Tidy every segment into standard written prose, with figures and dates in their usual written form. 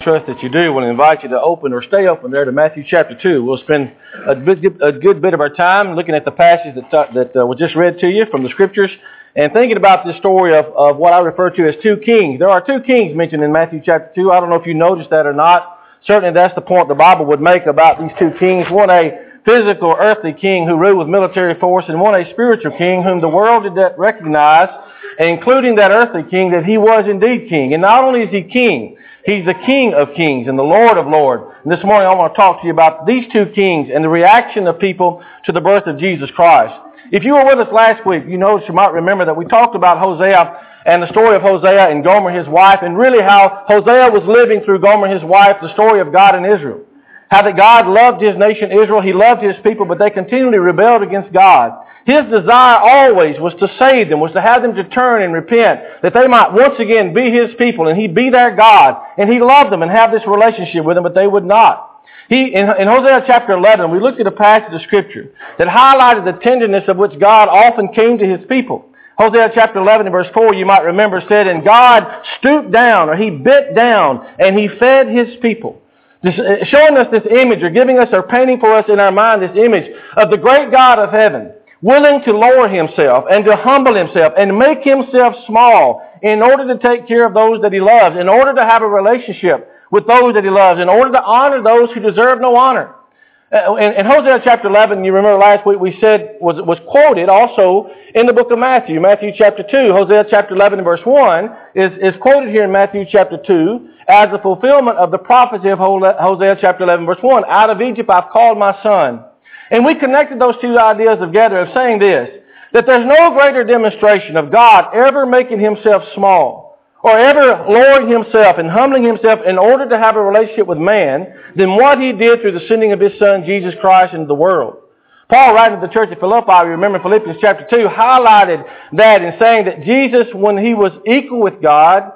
Trust that you do. We'll invite you to open or stay open there to Matthew chapter 2. We'll spend a good bit of our time looking at the passage that was just read to you from the Scriptures and thinking about this story of what I refer to as two kings. There are two kings mentioned in Matthew chapter 2. I don't know if you noticed that or not. Certainly that's the point the Bible would make about these two kings. One a physical, earthly king who ruled with military force, and one a spiritual king whom the world did not recognize, including that earthly king, that he was indeed king. And not only is he king, he's the King of kings and the Lord of lords. And this morning I want to talk to you about these two kings and the reaction of people to the birth of Jesus Christ. If you were with us last week, you might remember that we talked about Hosea and the story of Hosea and Gomer, his wife, and really how Hosea was living through Gomer, his wife, the story of God and Israel. How that God loved his nation Israel, he loved his people, but they continually rebelled against God. His desire always was to save them, was to have them to turn and repent, that they might once again be his people, and he'd be their God, and he loved them and have this relationship with them, but they would not. In Hosea chapter 11, we looked at a passage of Scripture that highlighted the tenderness of which God often came to his people. Hosea chapter 11 and verse 4, you might remember, said, "And God stooped down," or he bent down, "and he fed his people." Showing us this image, or giving us or painting for us in our mind this image of the great God of heaven, willing to lower himself and to humble himself and make himself small in order to take care of those that he loves, in order to have a relationship with those that he loves, in order to honor those who deserve no honor. In Hosea chapter 11, you remember last week we said was quoted also in the book of Matthew. Matthew chapter 2, Hosea chapter 11 and verse 1 is quoted here in Matthew chapter 2 as the fulfillment of the prophecy of Hosea chapter 11 verse 1. "Out of Egypt I've called my son." And we connected those two ideas together of saying this, that there's no greater demonstration of God ever making himself small or ever lowering himself and humbling himself in order to have a relationship with man than what he did through the sending of his son Jesus Christ into the world. Paul, writing to the church at Philippi, you remember Philippians chapter 2, highlighted that in saying that Jesus, when he was equal with God,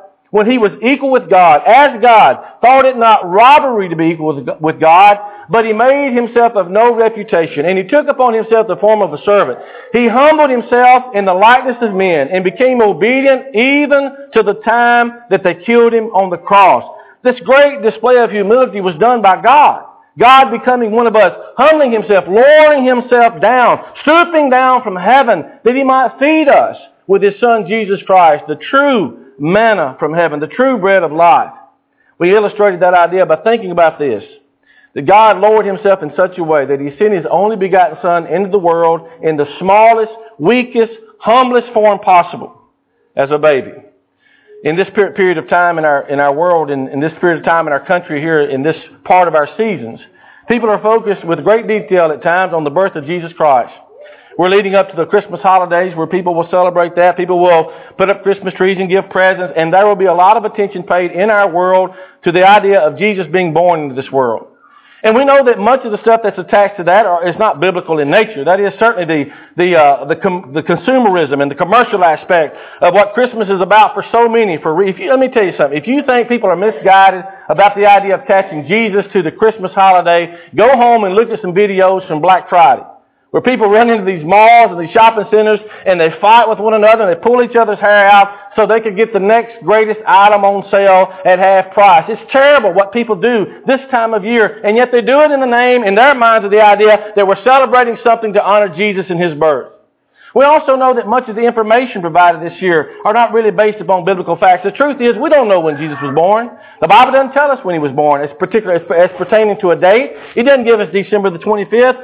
as God, thought it not robbery to be equal with God, but he made himself of no reputation, and he took upon himself the form of a servant. He humbled himself in the likeness of men and became obedient even to the time that they killed him on the cross. This great display of humility was done by God. God becoming one of us, humbling himself, lowering himself down, stooping down from heaven that he might feed us with his son Jesus Christ, the true manna from heaven, the true bread of life. We illustrated that idea by thinking about this, that God lowered himself in such a way that he sent his only begotten son into the world in the smallest, weakest, humblest form possible, as a baby. In this period of time in our world, in this period of time in our country here, in this part of our seasons, people are focused with great detail at times on the birth of Jesus Christ. We're leading up to the Christmas holidays where people will celebrate that. People will put up Christmas trees and give presents, and there will be a lot of attention paid in our world to the idea of Jesus being born into this world. And we know that much of the stuff that's attached to that is not biblical in nature. That is certainly the consumerism and the commercial aspect of what Christmas is about for so many. Let me tell you something. If you think people are misguided about the idea of attaching Jesus to the Christmas holiday, go home and look at some videos from Black Friday, where people run into these malls and these shopping centers and they fight with one another and they pull each other's hair out so they could get the next greatest item on sale at half price. It's terrible what people do this time of year, and yet they do it in the name, in their minds, of the idea that we're celebrating something to honor Jesus and his birth. We also know that much of the information provided this year are not really based upon biblical facts. The truth is, we don't know when Jesus was born. The Bible doesn't tell us when he was born, as pertaining to a date. It doesn't give us December the 25th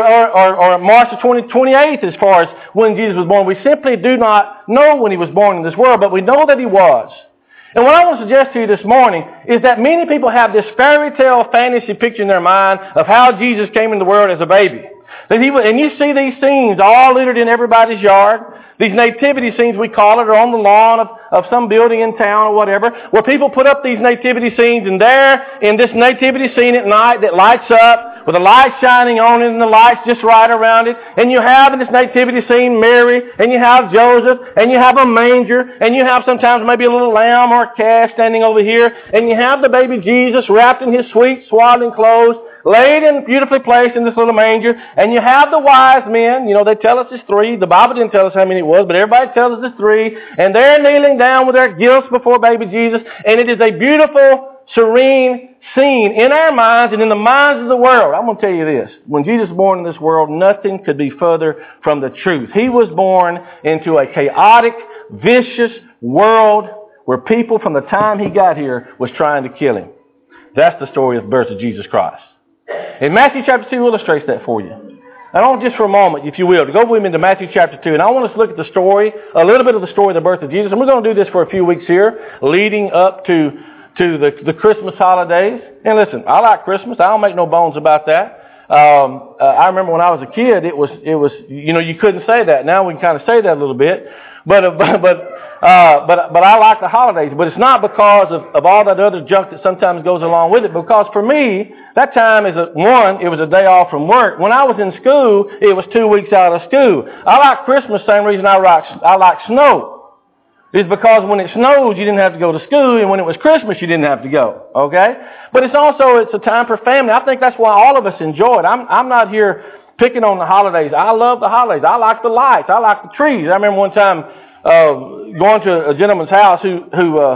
or March the 28th as far as when Jesus was born. We simply do not know when he was born in this world, but we know that he was. And what I want to suggest to you this morning is that many people have this fairy tale fantasy picture in their mind of how Jesus came into the world as a baby. And you see these scenes all littered in everybody's yard. These nativity scenes, we call it, are on the lawn of some building in town or whatever, where people put up these nativity scenes, and there in this nativity scene at night that lights up with the light shining on it and the lights just right around it, and you have in this nativity scene Mary, and you have Joseph, and you have a manger, and you have sometimes maybe a little lamb or a calf standing over here, and you have the baby Jesus wrapped in his sweet swaddling clothes, laid and beautifully placed in this little manger, and you have the wise men. They tell us it's 3. The Bible didn't tell us how many it was, but everybody tells us it's 3. And they're kneeling down with their gifts before baby Jesus, and it is a beautiful serene scene in our minds and in the minds of the world. I'm going to tell you this. When Jesus was born in this world, nothing could be further from the truth. He was born into a chaotic, vicious world where people from the time he got here was trying to kill him. That's the story of the birth of Jesus Christ. And Matthew chapter 2 illustrates that for you. I don't just for a moment, if you will, to go with me to Matthew chapter 2. And I want us to look at the story, a little bit of the story of the birth of Jesus. And we're going to do this for a few weeks here, leading up to the Christmas holidays. And listen, I like Christmas. I don't make no bones about that. I remember when I was a kid, it was you couldn't say that. Now we can kind of say that a little bit. But I like the holidays. But it's not because of all that other junk that sometimes goes along with it. Because for me, that time it was a day off from work. When I was in school, it was 2 weeks out of school. I like Christmas, same reason I like snow. It's because when it snows, you didn't have to go to school, and when it was Christmas, you didn't have to go. Okay? But it's a time for family. I think that's why all of us enjoy it. I'm not here picking on the holidays. I love the holidays. I like the lights. I like the trees. I remember one time going to a gentleman's house who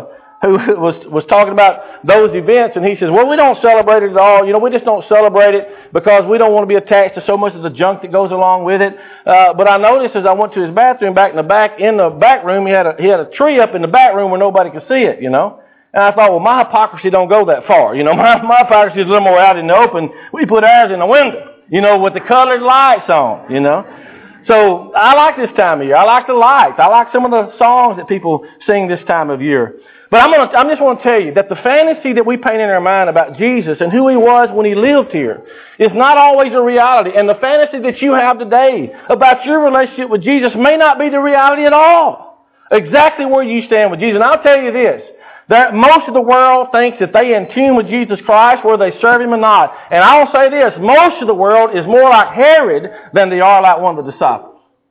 was talking about those events, and he says, well, we don't celebrate it at all. We just don't celebrate it because we don't want to be attached to so much of the junk that goes along with it. But I noticed as I went to his bathroom back in the back room, he had a tree up in the back room where nobody could see it, And I thought, well, my hypocrisy don't go that far. My hypocrisy is a little more out in the open. We put ours in the window, with the colored lights on, So I like this time of year. I like the lights. I like some of the songs that people sing this time of year. But I just want to tell you that the fantasy that we paint in our mind about Jesus and who he was when he lived here is not always a reality. And the fantasy that you have today about your relationship with Jesus may not be the reality at all. Exactly where you stand with Jesus. And I'll tell you this, that most of the world thinks that they in tune with Jesus Christ, whether they serve him or not. And I'll say this, most of the world is more like Herod than they are like one of the disciples.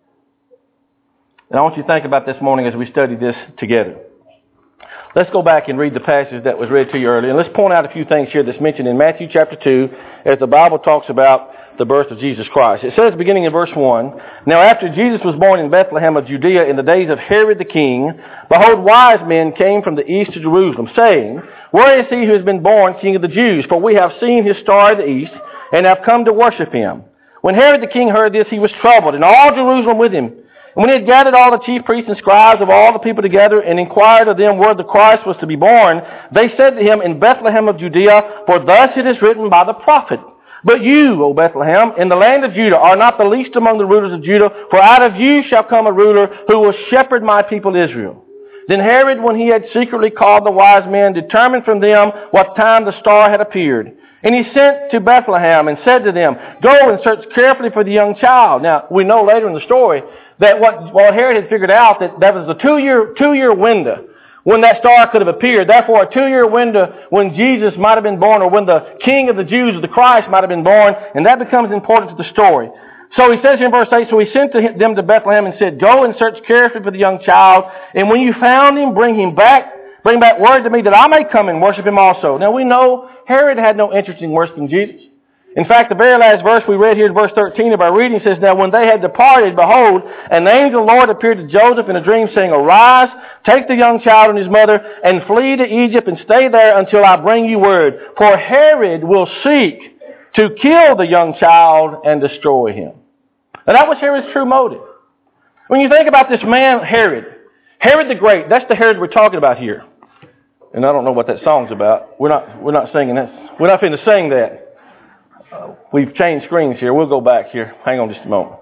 And I want you to think about this morning as we study this together. Let's go back and read the passage that was read to you earlier. And let's point out a few things here that's mentioned in Matthew chapter 2 as the Bible talks about the birth of Jesus Christ. It says, beginning in verse 1, Now after Jesus was born in Bethlehem of Judea in the days of Herod the king, behold, wise men came from the east to Jerusalem, saying, Where is he who has been born King of the Jews? For we have seen his star in the east, and have come to worship him. When Herod the king heard this, he was troubled, and all Jerusalem with him. And when he had gathered all the chief priests and scribes of all the people together, and inquired of them where the Christ was to be born, they said to him, In Bethlehem of Judea, for thus it is written by the prophet, But you, O Bethlehem, in the land of Judah, are not the least among the rulers of Judah, for out of you shall come a ruler who will shepherd my people Israel. Then Herod, when he had secretly called the wise men, determined from them what time the star had appeared. And he sent to Bethlehem and said to them, Go and search carefully for the young child. Now, we know later in the story that what Herod had figured out, that was a two-year window when that star could have appeared. Therefore, a 2-year window when Jesus might have been born, or when the King of the Jews, or the Christ, might have been born, and that becomes important to the story. So he says in verse 8, So he sent them to Bethlehem and said, Go and search carefully for the young child, and when you found him, bring back word to me that I may come and worship him also. Now we know Herod had no interest in worshiping Jesus. In fact, the very last verse we read here in verse 13 of our reading says, Now when they had departed, behold, an angel of the Lord appeared to Joseph in a dream, saying, Arise, take the young child and his mother, and flee to Egypt, and stay there until I bring you word. For Herod will seek to kill the young child and destroy him. Now that was Herod's true motive. When you think about this man, Herod the Great, that's the Herod we're talking about here. And I don't know what that song's about. We're not singing that. We're not finna sing that. We've changed screens here. We'll go back here. Hang on just a moment.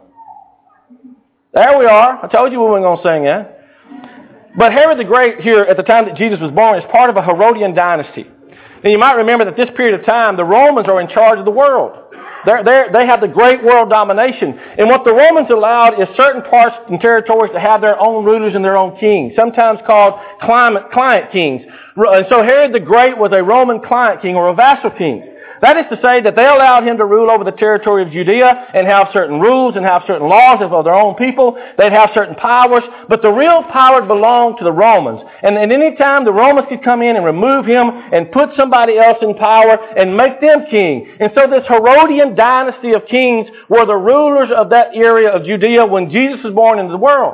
There we are. I told you we weren't going to sing that. But Herod the Great here at the time that Jesus was born is part of a Herodian dynasty. And you might remember that this period of time, the Romans are in charge of the world. They have the great world domination. And what the Romans allowed is certain parts and territories to have their own rulers and their own kings, sometimes called client kings. And so Herod the Great was a Roman client king, or a vassal king. That is to say that they allowed him to rule over the territory of Judea and have certain rules and have certain laws of their own people. They'd have certain powers, but the real power belonged to the Romans. And at any time, the Romans could come in and remove him and put somebody else in power and make them king. And so this Herodian dynasty of kings were the rulers of that area of Judea when Jesus was born into the world.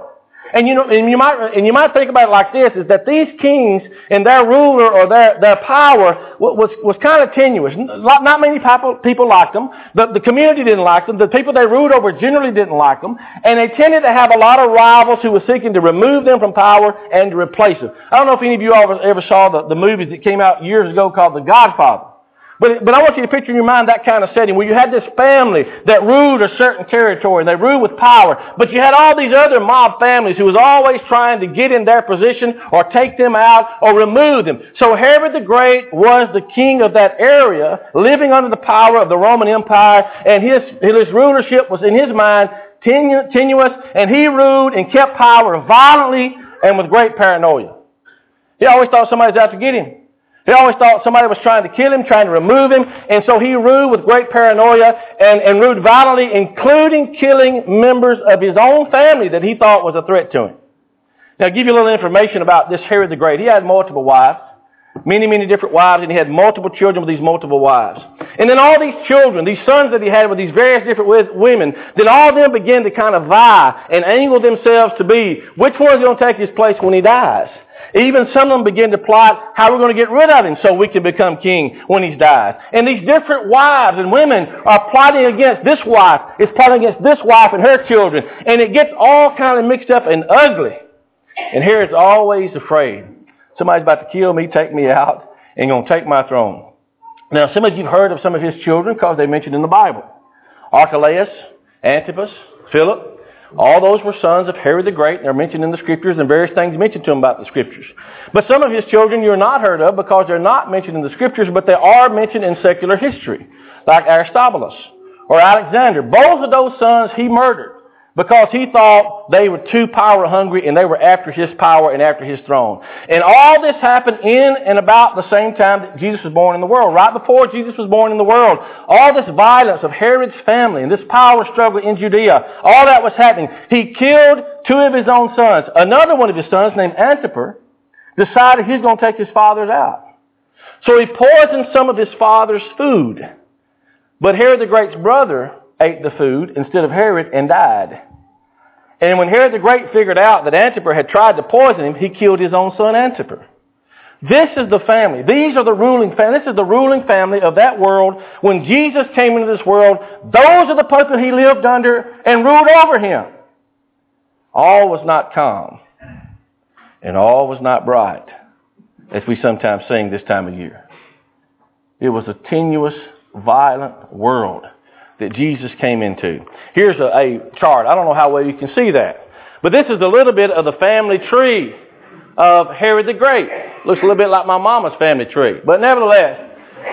And you might think about it like this, is that these kings and their ruler or their power was kind of tenuous. Not many people liked them. The community didn't like them. The people they ruled over generally didn't like them. And they tended to have a lot of rivals who were seeking to remove them from power and to replace them. I don't know if any of you ever saw the movies that came out years ago called The Godfather. But I want you to picture in your mind that kind of setting where you had this family that ruled a certain territory and they ruled with power. But you had all these other mob families who was always trying to get in their position or take them out or remove them. So Herod the Great was the king of that area, living under the power of the Roman Empire, and his rulership was in his mind tenuous, and he ruled and kept power violently and with great paranoia. He always thought somebody was out to get him. He always thought somebody was trying to kill him, trying to remove him, and so he ruled with great paranoia and ruled violently, including killing members of his own family that he thought was a threat to him. Now, I'll give you a little information about this Herod the Great. He had multiple wives, many, many different wives, and he had multiple children with these multiple wives. And then all these children, these sons that he had with these various different women, then all of them began to kind of vie and angle themselves to be which one's going to take his place when he dies. Even some of them begin to plot how we're going to get rid of him so we can become king when he's died. And these different wives and women are plotting against this wife. It's plotting against this wife and her children. And it gets all kind of mixed up and ugly. And Herod's always afraid. Somebody's about to kill me, take me out, and going to take my throne. Now, some of you have heard of some of his children because they're mentioned in the Bible. Archelaus, Antipas, Philip. All those were sons of Herod the Great. They're mentioned in the Scriptures and various things mentioned to him about the Scriptures. But some of his children you're not heard of because they're not mentioned in the Scriptures, but they are mentioned in secular history, like Aristobulus or Alexander. Both of those sons he murdered because he thought they were too power hungry and they were after his power and after his throne. And all this happened in and about the same time that Jesus was born in the world. Right before Jesus was born in the world, all this violence of Herod's family and this power struggle in Judea, all that was happening. He killed two of his own sons. Another one of his sons, named Antipas, decided he's going to take his father's out. So he poisoned some of his father's food. But Herod the Great's brother ate the food instead of Herod and died. And when Herod the Great figured out that Antipas had tried to poison him, he killed his own son Antipas. This is the family. These are the ruling family. This is the ruling family of that world. When Jesus came into this world, those are the people he lived under and ruled over him. All was not calm, and all was not bright, as we sometimes sing this time of year. It was a tenuous, violent world that Jesus came into. Here's a chart. I don't know how well you can see that. But this is a little bit of the family tree of Herod the Great. Looks a little bit like my mama's family tree. But nevertheless,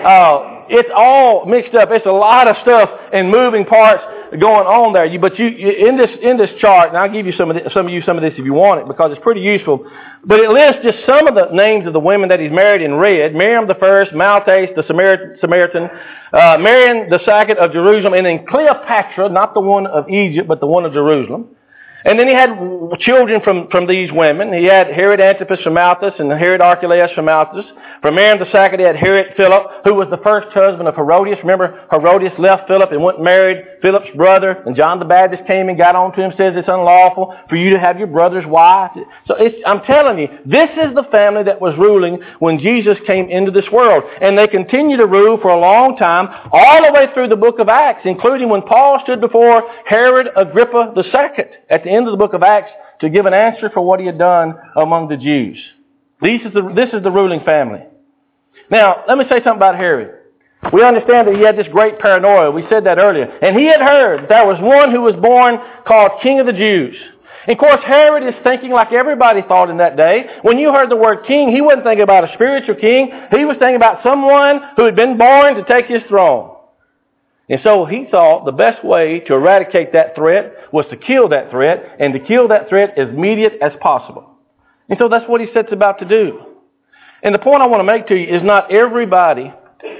it's all mixed up. It's a lot of stuff and moving parts going on there. But in this chart, and I'll give you some of this if you want it because it's pretty useful. But it lists just some of the names of the women that he's married in red. Miriam the first, Maltese the Samaritan, Marian the second of Jerusalem, and then Cleopatra, not the one of Egypt, but the one of Jerusalem. And then he had children from these women. He had Herod Antipas from Malthus and Herod Archelaus from Malthus. From Mariam the second, he had Herod Philip, who was the first husband of Herodias. Remember, Herodias left Philip and went and married Philip's brother. And John the Baptist came and got on to him, says it's unlawful for you to have your brother's wife. So I'm telling you, this is the family that was ruling when Jesus came into this world. And they continue to rule for a long time, all the way through the book of Acts, including when Paul stood before Herod Agrippa II at the end of the book of Acts to give an answer for what he had done among the Jews. This is the ruling family. Now, let me say something about Herod. We understand that he had this great paranoia. We said that earlier. And he had heard that there was one who was born called King of the Jews. And of course, Herod is thinking like everybody thought in that day. When you heard the word king, he wasn't thinking about a spiritual king. He was thinking about someone who had been born to take his throne. And so he thought the best way to eradicate that threat was to kill that threat, and to kill that threat as immediate as possible. And so that's what he sets about to do. And the point I want to make to you is not everybody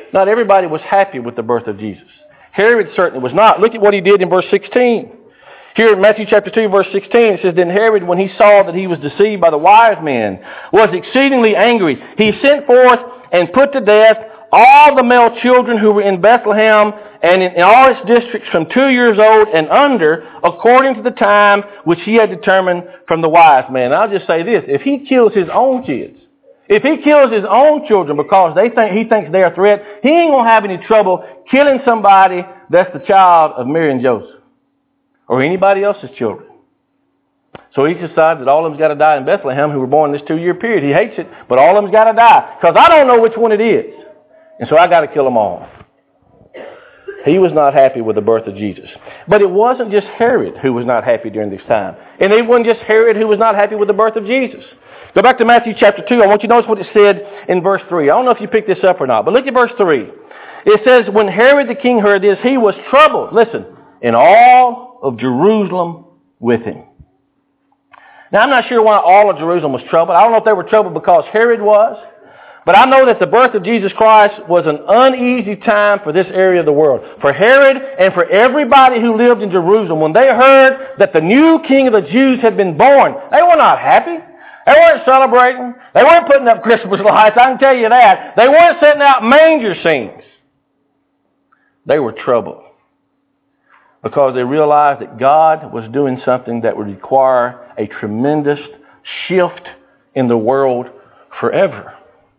was happy with the birth of Jesus. Herod certainly was not. Look at what he did in verse 16. Here in Matthew chapter 2, verse 16, it says, Then Herod, when he saw that he was deceived by the wise men, was exceedingly angry. He sent forth and put to death all the male children who were in Bethlehem and in all its districts from 2 years old and under, according to the time which he had determined from the wise men. I'll just say this. If he kills his own kids, if he kills his own children because he thinks they're a threat, he ain't going to have any trouble killing somebody that's the child of Mary and Joseph or anybody else's children. So he decided that all of them's got to die in Bethlehem who were born in this 2-year period. He hates it, but all of them's got to die because I don't know which one it is. And so I got to kill them all. He was not happy with the birth of Jesus. But it wasn't just Herod who was not happy during this time. And it wasn't just Herod who was not happy with the birth of Jesus. Go back to Matthew chapter 2. I want you to notice what it said in verse 3. I don't know if you picked this up or not, but look at verse 3. It says, when Herod the king heard this, he was troubled. Listen, and all of Jerusalem with him. Now, I'm not sure why all of Jerusalem was troubled. I don't know if they were troubled because Herod was. But I know that the birth of Jesus Christ was an uneasy time for this area of the world. For Herod and for everybody who lived in Jerusalem, when they heard that the new king of the Jews had been born, they were not happy. They weren't celebrating. They weren't putting up Christmas lights, I can tell you that. They weren't setting out manger scenes. They were troubled because they realized that God was doing something that would require a tremendous shift in the world forever.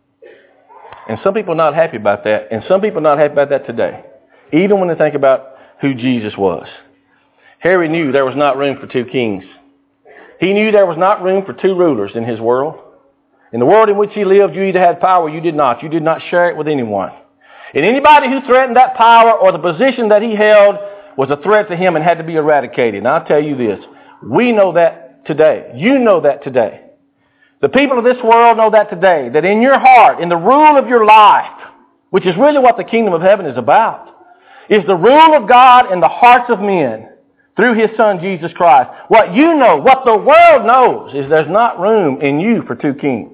And some people are not happy about that. And some people are not happy about that today. Even when they think about who Jesus was. Herod knew there was not room for 2 kings. He knew there was not room for 2 rulers in his world. In the world in which he lived, you either had power or you did not. You did not share it with anyone. And anybody who threatened that power or the position that he held was a threat to him and had to be eradicated. And I'll tell you this. We know that today. You know that today. The people of this world know that today, that in your heart, in the rule of your life, which is really what the kingdom of heaven is about, is the rule of God in the hearts of men through his son Jesus Christ. What you know, what the world knows, is there's not room in you for 2 kings.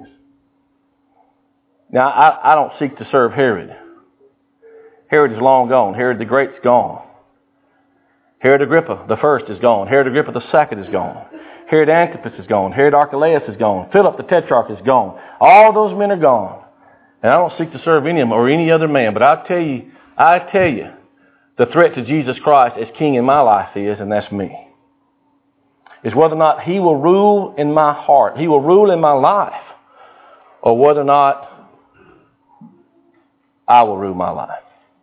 Now, I don't seek to serve Herod. Herod is long gone. Herod the Great's gone. Herod Agrippa the first is gone. Herod Agrippa the second is gone. Herod Antipas is gone. Herod Archelaus is gone. Philip the Tetrarch is gone. All those men are gone. And I don't seek to serve any of them or any other man. But I tell you, the threat to Jesus Christ as king in my life is, and that's me, is whether or not he will rule in my heart. He will rule in my life. Or whether or not I will rule my life.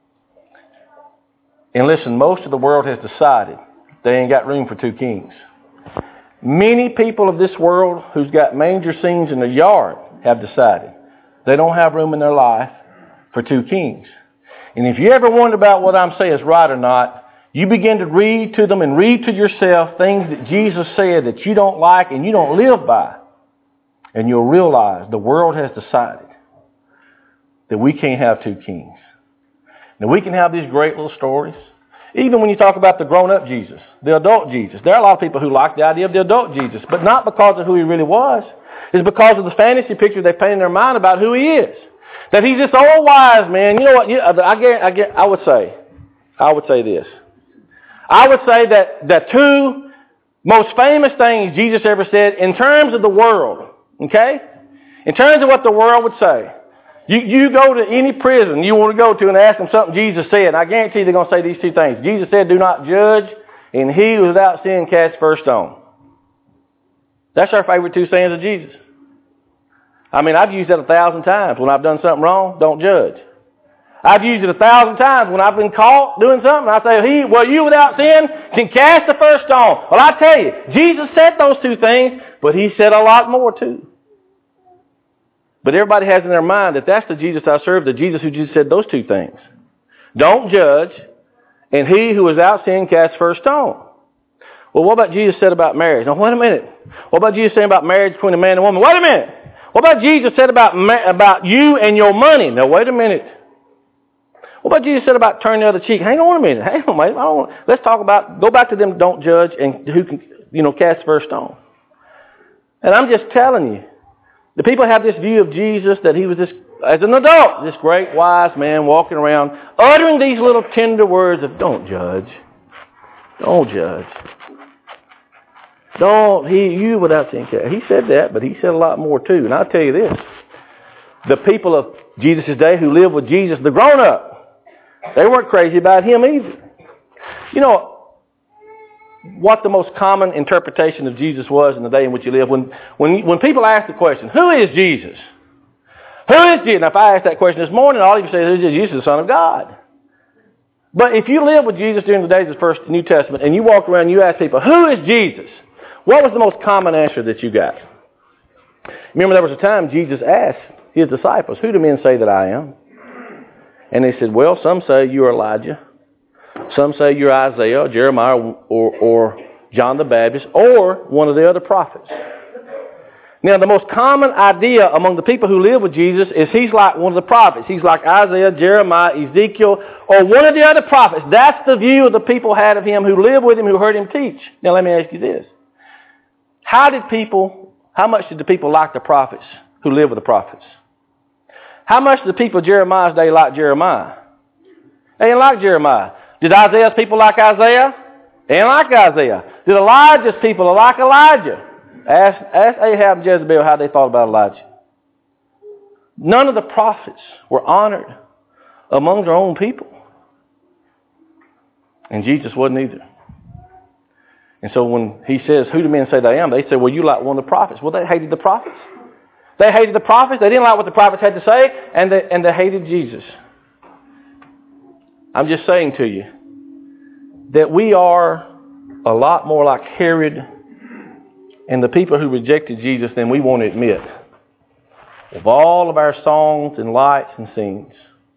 And listen, most of the world has decided they ain't got room for 2 kings. Many people of this world who's got manger scenes in their yard have decided they don't have room in their life for 2 kings. And if you ever wonder about what I'm saying is right or not, you begin to read to them and read to yourself things that Jesus said that you don't like and you don't live by. And you'll realize the world has decided that we can't have 2 kings. Now, we can have these great little stories. Even when you talk about the grown-up Jesus, the adult Jesus. There are a lot of people who like the idea of the adult Jesus, but not because of who he really was. It's because of the fantasy picture they paint in their mind about who he is. That he's this old wise man. You know what? I would say this. I would say that the 2 most famous things Jesus ever said in terms of the world, okay? In terms of what the world would say. You go to any prison you want to go to and ask them something Jesus said, and I guarantee you they're going to say these 2 things. Jesus said, do not judge, and he who is without sin cast first stone. That's our favorite 2 sayings of Jesus. I mean, I've used that 1,000 times when I've done something wrong. Don't judge. I've used it 1,000 times when I've been caught doing something. I say, you without sin can cast the first stone. Well, I tell you, Jesus said those 2 things, but he said a lot more too. But everybody has in their mind that that's the Jesus I serve, the Jesus who just said those 2 things. Don't judge, and he who is without sin cast first stone. Well, what about Jesus said about marriage? Now, wait a minute. What about Jesus saying about marriage between a man and a woman? Wait a minute. What about Jesus said about you and your money? Now, wait a minute. What about Jesus said about turning the other cheek? Hang on a minute. Hang on, mate. Let's talk about, go back to them, don't judge, and who can, cast first stone. And I'm just telling you, the people have this view of Jesus that he was this, as an adult, this great wise man walking around, uttering these little tender words of don't judge. Don't judge. without sin. He said that, but he said a lot more too. And I'll tell you this. The people of Jesus' day who lived with Jesus, the grown-up. They weren't crazy about him either. You know what the most common interpretation of Jesus was in the day in which he lived? When people ask the question, who is Jesus? Who is Jesus? Now, if I ask that question this morning, all you can say is Jesus, the Son of God. But if you lived with Jesus during the days of the First New Testament and you walk around and you ask people, who is Jesus? What was the most common answer that you got? Remember, there was a time Jesus asked his disciples, who do men say that I am? And they said, well, some say you are Elijah. Some say you're Isaiah, Jeremiah, or John the Baptist, or one of the other prophets. Now, the most common idea among the people who live with Jesus is he's like one of the prophets. He's like Isaiah, Jeremiah, Ezekiel, or one of the other prophets. That's the view the people had of him who lived with him, who heard him teach. Now, let me ask you this. How much did the people like the prophets who lived with the prophets? How much did the people of Jeremiah's day like Jeremiah? They didn't like Jeremiah. Did Isaiah's people like Isaiah? They didn't like Isaiah. Did Elijah's people like Elijah? Ask Ahab and Jezebel how they thought about Elijah. None of the prophets were honored among their own people. And Jesus wasn't either. And so when he says, who do men say that I am? They say, well, you like one of the prophets. Well, they hated the prophets. They hated the prophets. They didn't like what the prophets had to say. And they hated Jesus. I'm just saying to you that we are a lot more like Herod and the people who rejected Jesus than we want to admit. Of all of our songs and lights and scenes,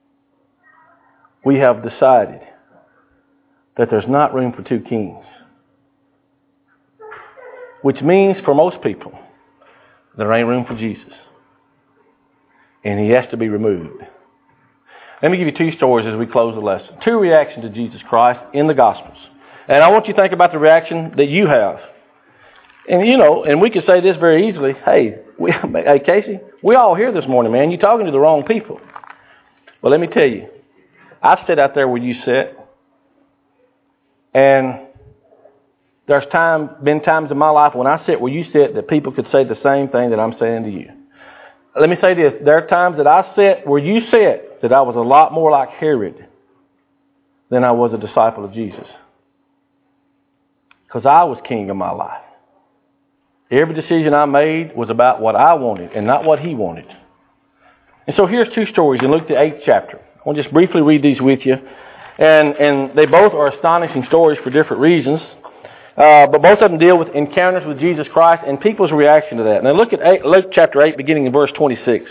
we have decided that there's not room for two kings. Which means for most people, there ain't room for Jesus. And he has to be removed. Let me give you two stories as we close the lesson. Two reactions to Jesus Christ in the Gospels. And I want you to think about the reaction that you have. And and we could say this very easily. Hey, Casey, we all here this morning, man. You're talking to the wrong people. Well, let me tell you. I've sat out there where you sit. And there's been times in my life when I sit where you sit that people could say the same thing that I'm saying to you. Let me say this. There are times that I sit where you sit that I was a lot more like Herod than I was a disciple of Jesus. Because I was king of my life. Every decision I made was about what I wanted and not what he wanted. And so here's two stories in Luke the 8th chapter. I want to just briefly read these with you. And they both are astonishing stories for different reasons. But both of them deal with encounters with Jesus Christ and people's reaction to that. Now look at Luke chapter 8, beginning in verse 26.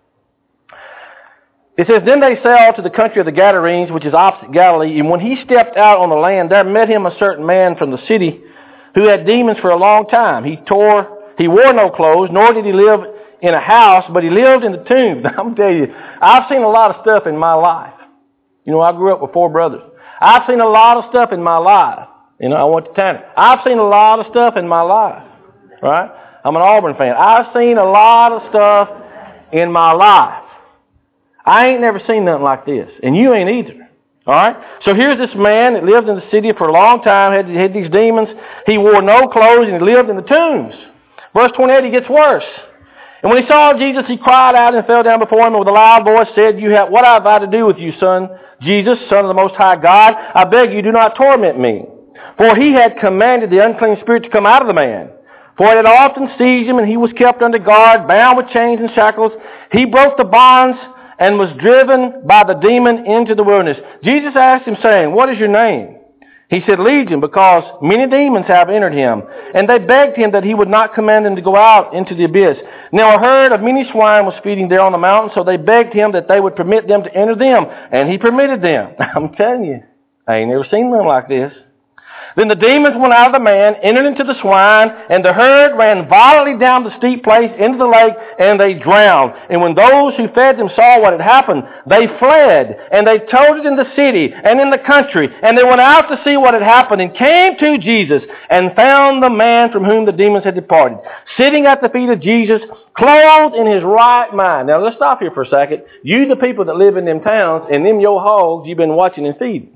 It says, then they sailed to the country of the Gadarenes, which is opposite Galilee, and when he stepped out on the land, there met him a certain man from the city who had demons for a long time. He wore no clothes, nor did he live in a house, but he lived in the tombs. Now, I'm telling you, I've seen a lot of stuff in my life. I grew up with 4 brothers. I've seen a lot of stuff in my life. I went to Tanner. I've seen a lot of stuff in my life. Right? I'm an Auburn fan. I've seen a lot of stuff in my life. I ain't never seen nothing like this. And you ain't either. All right? So here's this man that lived in the city for a long time, had these demons. He wore no clothes and he lived in the tombs. Verse 28, he gets worse. And when he saw Jesus, he cried out and fell down before him and with a loud voice said, what have I to do with you, son? Jesus, Son of the Most High God, I beg you, do not torment me. For he had commanded the unclean spirit to come out of the man. For it had often seized him, and he was kept under guard, bound with chains and shackles. He broke the bonds and was driven by the demon into the wilderness. Jesus asked him, saying, what is your name? He said, Legion, because many demons have entered him. And they begged him that he would not command them to go out into the abyss. Now a herd of many swine was feeding there on the mountain, so they begged him that they would permit them to enter them. And he permitted them. I'm telling you, I ain't never seen nothing like this. Then the demons went out of the man, entered into the swine, and the herd ran violently down the steep place into the lake, and they drowned. And when those who fed them saw what had happened, they fled, and they told it in the city and in the country. And they went out to see what had happened, and came to Jesus, and found the man from whom the demons had departed, sitting at the feet of Jesus, clothed in his right mind. Now let's stop here for a second. You, the people that live in them towns, and them your hogs you've been watching and feeding.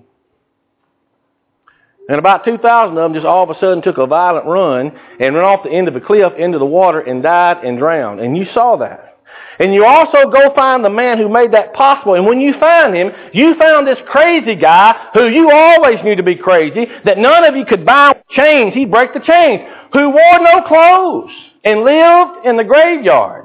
And about 2,000 of them just all of a sudden took a violent run and ran off the end of a cliff into the water and died and drowned. And you saw that. And you also go find the man who made that possible. And when you find him, you found this crazy guy who you always knew to be crazy, that none of you could buy with chains. He'd break the chains. Who wore no clothes and lived in the graveyard.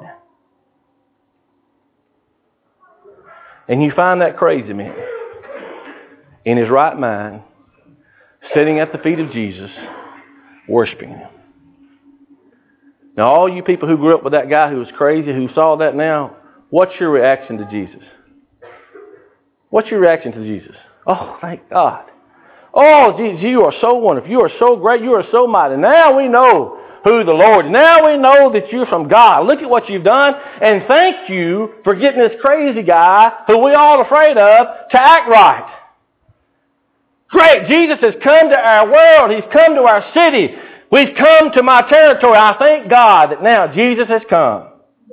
And you find that crazy man in his right mind, sitting at the feet of Jesus, worshiping him. Now, all you people who grew up with that guy who was crazy, who saw that now, what's your reaction to Jesus? What's your reaction to Jesus? Oh, thank God. Oh, Jesus, you are so wonderful. You are so great. You are so mighty. Now we know who the Lord is. Now we know that you're from God. Look at what you've done. And thank you for getting this crazy guy, who we're all afraid of, to act right. Great. Jesus has come to our world. He's come to our city. We've come to my territory. I thank God that now Jesus has come.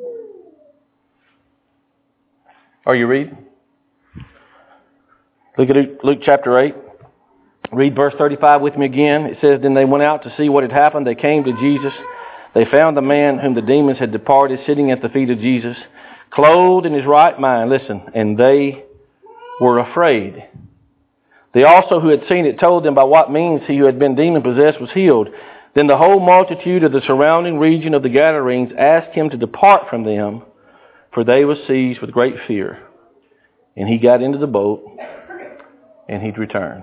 Are you reading? Look at Luke chapter 8. Read verse 35 with me again. It says, then they went out to see what had happened. They came to Jesus. They found the man whom the demons had departed sitting at the feet of Jesus, clothed in his right mind. Listen, and they were afraid. They also who had seen it told them by what means he who had been demon-possessed was healed. Then the whole multitude of the surrounding region of the Gadarenes asked him to depart from them, for they were seized with great fear. And he got into the boat, and he'd returned.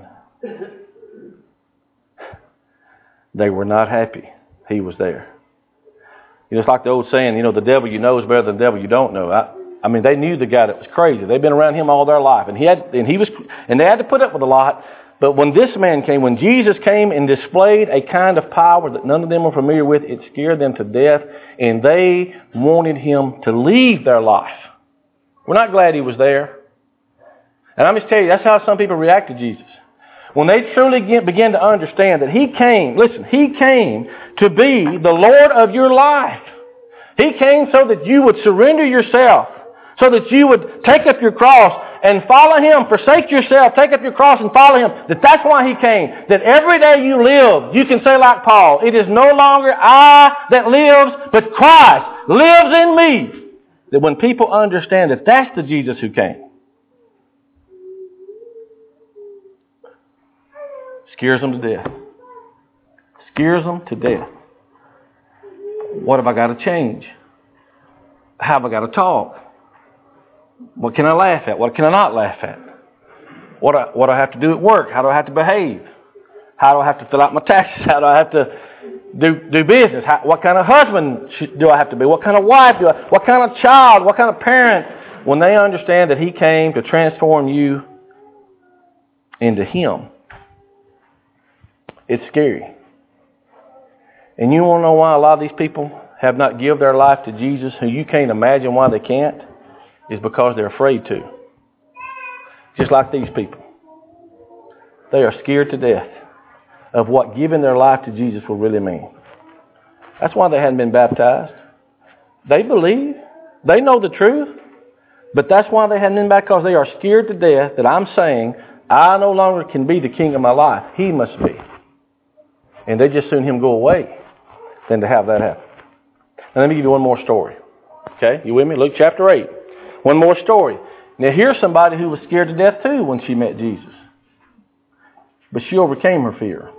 They were not happy he was there. It's like the old saying, the devil you know is better than the devil you don't know. I mean, they knew the guy that was crazy. They'd been around him all their life, and they had to put up with a lot. But when this man came, when Jesus came and displayed a kind of power that none of them were familiar with, it scared them to death, and they wanted him to leave their life. We're not glad he was there. And I'm just telling you, that's how some people react to Jesus. When they truly begin to understand that he came to be the Lord of your life. He came so that you would surrender yourself, so that you would take up your cross and follow him. Forsake yourself, take up your cross and follow him. That's why he came. That every day you live, you can say like Paul, it is no longer I that lives, but Christ lives in me. That when people understand that that's the Jesus who came, scares them to death. Scares them to death. What have I got to change? How have I got to talk? What can I laugh at? What can I not laugh at? What do I have to do at work? How do I have to behave? How do I have to fill out my taxes? How do I have to do business? What kind of husband do I have to be? What kind of wife do I? What kind of child? What kind of parent? When they understand that he came to transform you into him, it's scary. And you want to know why a lot of these people have not given their life to Jesus, who you can't imagine why they can't? Is because they're afraid to. Just like these people. They are scared to death of what giving their life to Jesus will really mean. That's why they hadn't been baptized. They believe. They know the truth. But that's why they hadn't been baptized, because they are scared to death that I'm saying, I no longer can be the king of my life. He must be. And they just soon him go away than to have that happen. And let me give you one more story. Okay, you with me? Luke chapter 8. One more story. Now here's somebody who was scared to death too when she met Jesus. But she overcame her fear.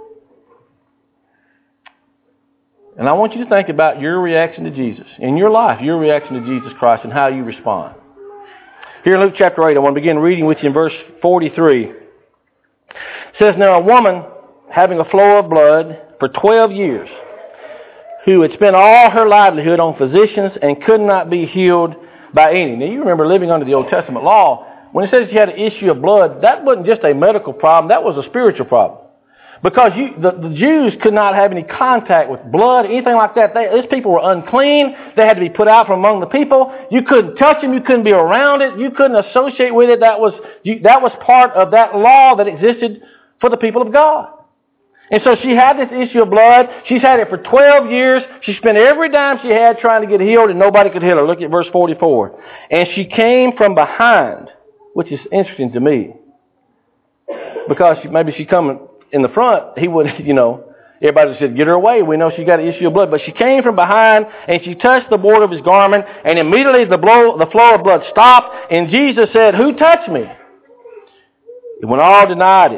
And I want you to think about your reaction to Jesus. In your life, your reaction to Jesus Christ and how you respond. Here in Luke chapter 8, I want to begin reading with you in verse 43. It says, now a woman having a flow of blood for 12 years, who had spent all her livelihood on physicians and could not be healed by any. Now you remember living under the Old Testament law, when it says she had an issue of blood, that wasn't just a medical problem, that was a spiritual problem. Because the Jews could not have any contact with blood, anything like that. These people were unclean. They had to be put out from among the people. You couldn't touch them. You couldn't be around it. You couldn't associate with it. That was part of that law that existed for the people of God. And so she had this issue of blood. She's had it for 12 years. She spent every dime she had trying to get healed, and nobody could heal her. Look at verse 44. And she came from behind, which is interesting to me. Because maybe she coming in the front, he would, Everybody said, get her away. We know she got an issue of blood. But she came from behind and she touched the border of his garment, and immediately the flow of blood stopped, and Jesus said, who touched me? When all denied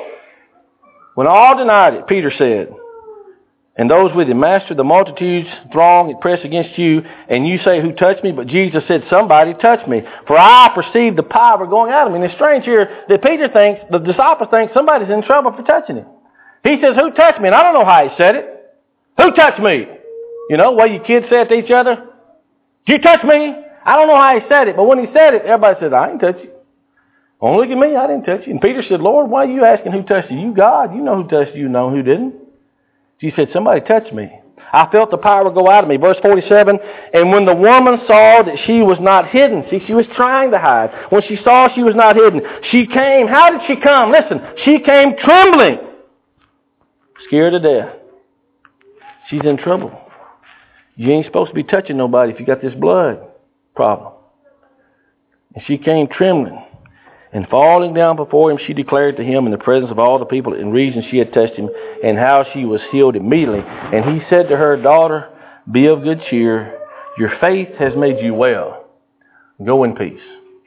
it, Peter said, and those with him, Master, the multitudes throng and press against you, and you say, who touched me? But Jesus said, somebody touched me, for I perceived the power going out of me. And it's strange here that Peter thinks, the disciples think somebody's in trouble for touching him. He says, who touched me? And I don't know how he said it. Who touched me? You know, what you kids say it to each other? Did you touch me? I don't know how he said it, but when he said it, everybody said, I didn't touch you. Oh, look at me, I didn't touch you. And Peter said, Lord, why are you asking who touched you? You God, you know who touched you, you know who didn't. She said, somebody touched me. I felt the power go out of me. Verse 47, and when the woman saw that she was not hidden, see, she was trying to hide. When she saw she was not hidden, she came. How did she come? Listen, she came trembling, scared to death. She's in trouble. You ain't supposed to be touching nobody if you got this blood problem. And she came trembling. And falling down before him, she declared to him in the presence of all the people in reason she had touched him, and how she was healed immediately. And he said to her, daughter, be of good cheer. Your faith has made you well. Go in peace.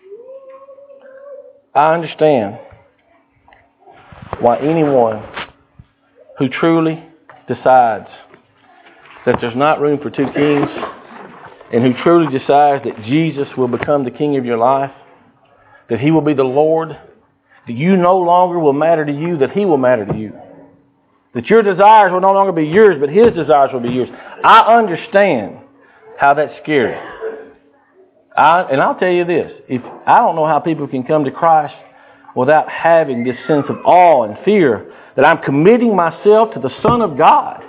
I understand why anyone who truly decides that there's not room for two kings, and who truly decides that Jesus will become the king of your life, that he will be the Lord, that you no longer will matter to you, that he will matter to you. That your desires will no longer be yours, but his desires will be yours. I understand how that's scary. And I'll tell you this, I don't know how people can come to Christ without having this sense of awe and fear that I'm committing myself to the Son of God.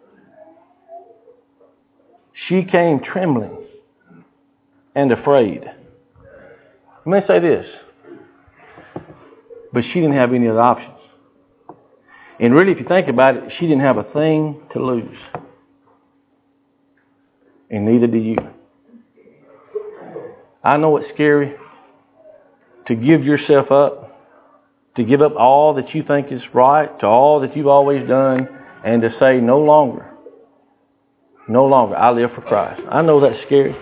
She came trembling and afraid. Let me say this, but she didn't have any other options. And really, if you think about it, she didn't have a thing to lose. And neither do you. I know it's scary to give yourself up, to give up all that you think is right, to all that you've always done, and to say no longer, I live for Christ. I know that's scary.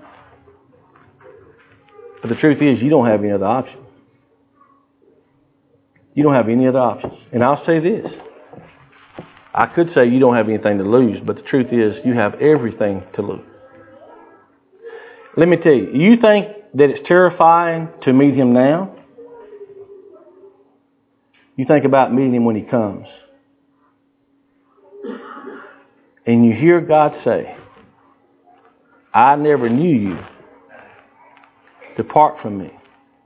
But the truth is, you don't have any other option. You don't have any other options. And I'll say this. I could say you don't have anything to lose, but the truth is, you have everything to lose. Let me tell you, you think that it's terrifying to meet him now? You think about meeting him when he comes. And you hear God say, I never knew you. Depart from me.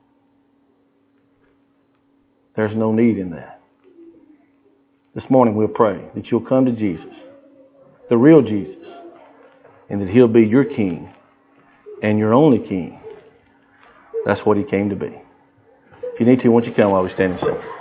There's no need in that. This morning we'll pray that you'll come to Jesus, the real Jesus, and that he'll be your king and your only king. That's what he came to be. If you need to, why don't you come while we stand and sing.